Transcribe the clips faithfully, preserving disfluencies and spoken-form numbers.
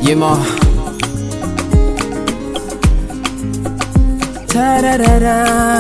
Yeah, ma. Ta-da-da-da.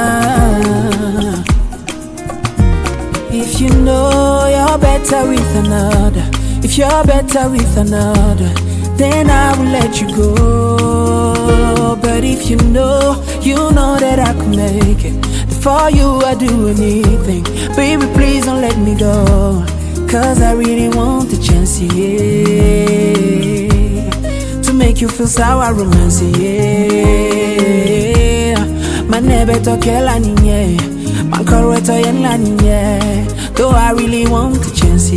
If you know you're better with another, if you're better with another, then I will let you go. But if you know, you know that I can make it. For you I'd do anything. Baby, please don't let me go, cause I really want the chance, yeah, to make you feel sour romance, yeah. Man never talk la niñe, man correct yen la niñe. Though I really want the chance,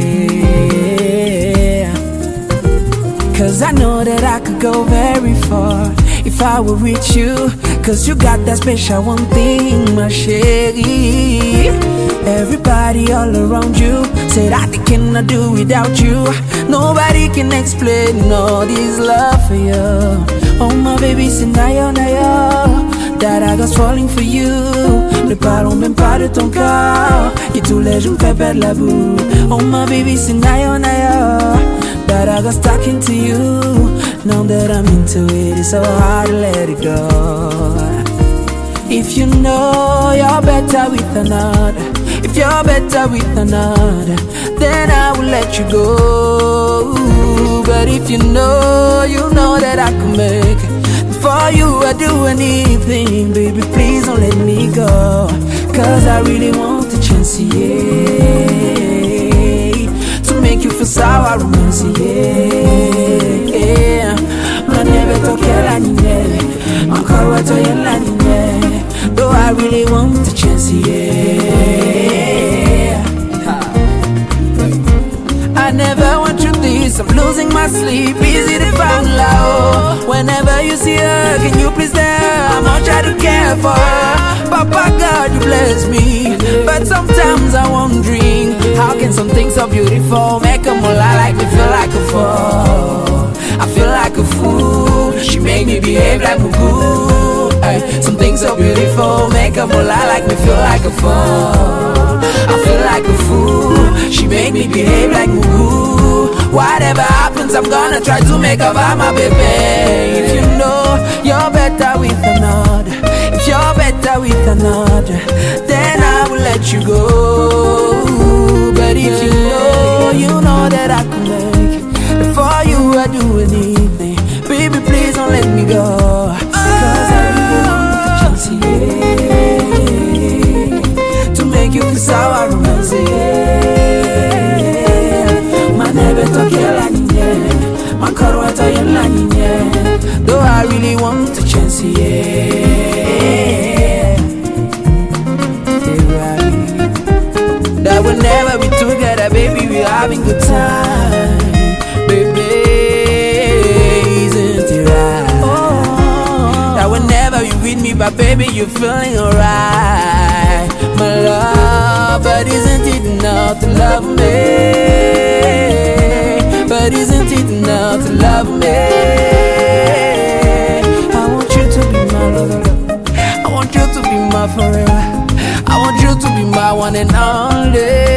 yeah, cause I know that I could go very far if I were with you. Cause you got that special one thing, my shaggy. Everybody all around you say that they cannot do without you. Nobody can explain all this love for you. Oh my baby, c'est nayo nayo, that I was falling for you. Ne parlons même pas de ton corps, qui tous les jours me fait perdre la boue. Oh my baby, c'est nayo nayo, that I was talking to you. Now that I'm into it, it's so hard to let it go. If you know you're better with another, if you're better with another, then I will let you go. But if you know, you know that I can make it. For you I'd do anything. Baby, please don't let me go, cause I really want the chance, yeah, to make you feel sour romance, yeah. Man never talk la niñe, encore what I la niñe. Though I really want the chance, yeah. I never want you this, I'm losing my sleep, easy to find love. Whenever you see her, can you please tell her how much I do care for her? Papa God, you bless me, but sometimes I'm wondering, how can something so beautiful make a mullah like me feel like a fool? I feel like a fool, she make me behave like a fool. Ay, something so beautiful make a mullah like me feel like a fool. I feel like a fool, she make me behave like a fool. Whatever happens, I'm gonna try to make her my baby. If you know you're better with another, if you're better with another, then I will let you go. But if you know, you know that I can make it. For you I'd do anything. Baby, please don't let me go, cause I really want the chance, yeah, to make you feel sour romance, yeah. Man never talk la niñe, man correct la niñe. Though I really want the chance, yeah, that we'll never be together, baby, we're having good time. Baby, isn't it right? Oh, that whenever you with me, but baby, you're feeling alright, my love. But isn't it enough to love me? But isn't it enough to love me? I want you to be my lover, I want you to be my forever, I want you to be my one and only.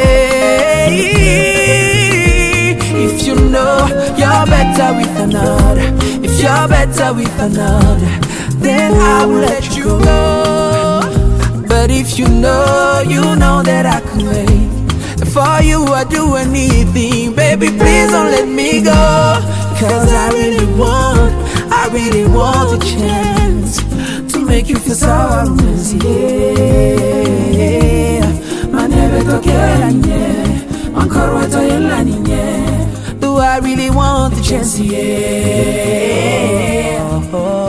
If you know you're better with another, if you're better with another, then I will let you go. But if you know, you know that I can wait. For you I'd do anything. Baby, please don't let me go, cause I really want, I really want a chance to make you feel sour romance, yeah. Man never talk la niñe, man correct la niñe. Do I really want the chance, yeah.